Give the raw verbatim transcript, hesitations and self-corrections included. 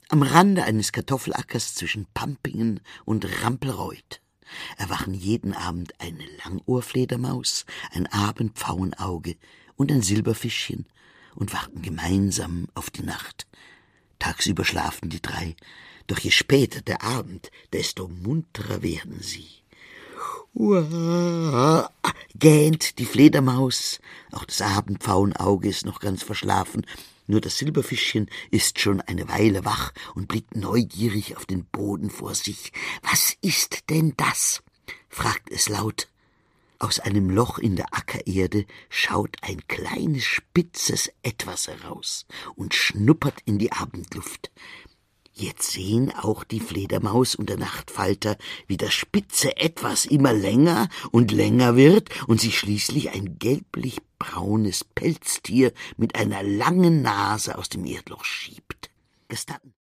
am Rande eines Kartoffelackers zwischen Pampingen und Rampelreuth erwachen jeden Abend eine Langohrfledermaus, ein Abendpfauenauge und ein Silberfischchen und warten gemeinsam auf die Nacht. Tagsüber schlafen die drei, doch je später der Abend, desto munterer werden sie. Uah, gähnt die Fledermaus, auch das Abendpfauenauge ist noch ganz verschlafen, nur das Silberfischchen ist schon eine Weile wach und blickt neugierig auf den Boden vor sich. »Was ist denn das?« fragt es laut. Aus einem Loch in der Ackererde schaut ein kleines, spitzes Etwas heraus und schnuppert in die Abendluft. Jetzt sehen auch die Fledermaus und der Nachtfalter, wie das spitze Etwas immer länger und länger wird und sich schließlich ein gelblich-braunes Pelztier mit einer langen Nase aus dem Erdloch schiebt. Gestatten